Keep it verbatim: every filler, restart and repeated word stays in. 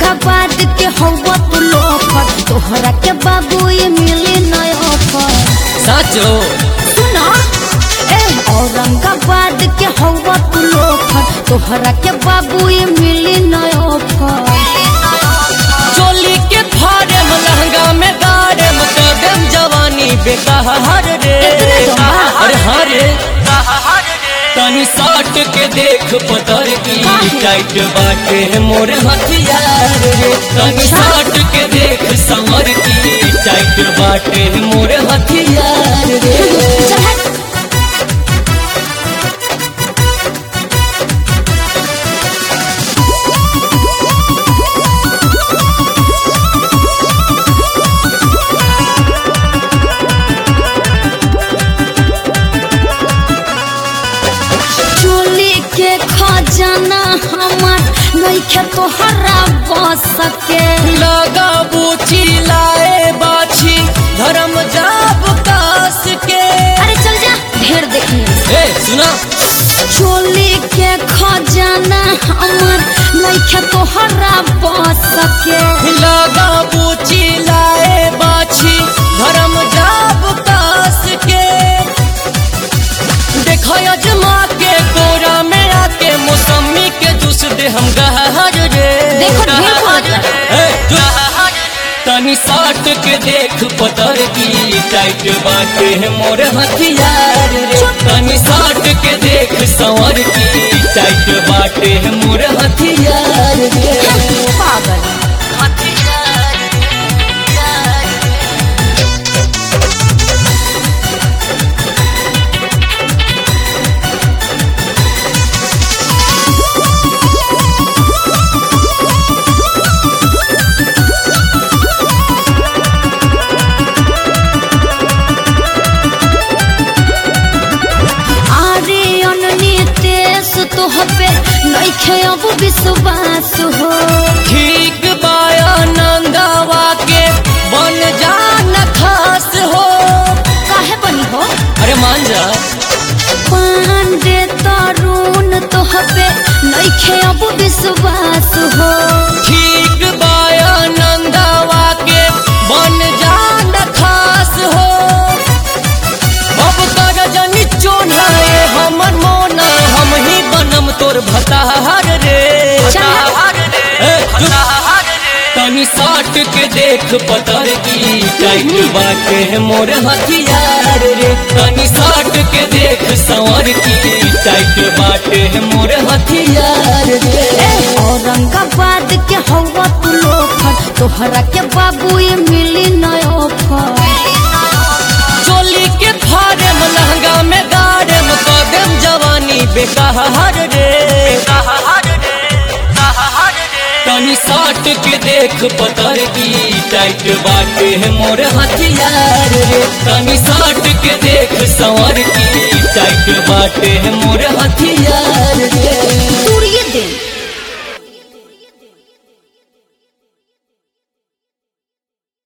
औरंगाबाद के हवा तू लोफर, तोहरा के बाबू ये मिली नया ऑफर। साचो सुना ए औरंगाबाद के हवा तू लोफर, तोहरा के बाबू ये मिली नया ऑफर। चोली के फाड़े लहंगा में गाड़े कदम जवानी बेकार रे। अरे हाँ रे तनी साट के देख पतर की टाइट बाटे मोर हथियार रे। तनी साट के देख समर की टाइट बाटे मोर हथियार रे। के खजाना हमार नइखे तोहरा बस सके। लगा बूची लाए बाछी धर्म जाब कास के। अरे चल जा ढेर देखने। ए सुना चोली के खजाना हमार नइखे तोहरा बस सके। लगा बूची लाए बाछी धर्म जाब कास के। देखो अजमा के कोरा में आके मौसमी के जूस दे हम गहर रे। देखो ढेर तनी साट के देख पतर की टाइट बाटे है मोर हथियार रे। तनी साट के देख संवर की टाइट बाटे है मोर हथियार रे। पागल तोहपे नइखे अब विश्वास हो। ठीक बाया नंदावा के बन जाना खास हो। काहे बनी हो? अरे मान जा पांडे तरुण तोहपे नइखे अब विश्वास हो। ठीक बाया नंदावा के बन जाना खास हो। अब कर जनी चोनाए हमर मोना हम ही बनम तोर भतार रे। तनी साट के देख पतर की टाइट बाटे मोर हथियार रे। तनी साट के देख संवर की टाइट बाटे मोर हथियार रे। औरंगाबाद के हवा तू लोफर, तोहरा के बाबू ये मिली नया ऑफर। चोली के फाड़े लहंगा में गाड़े कदम जवानी बेकार रे। तनी साट के देख पतर की टाइट बाटे है मोर हथियार रे। तनी साट के देख संवर की टाइट बाटे है मोर हथियार रे। दूरिये दे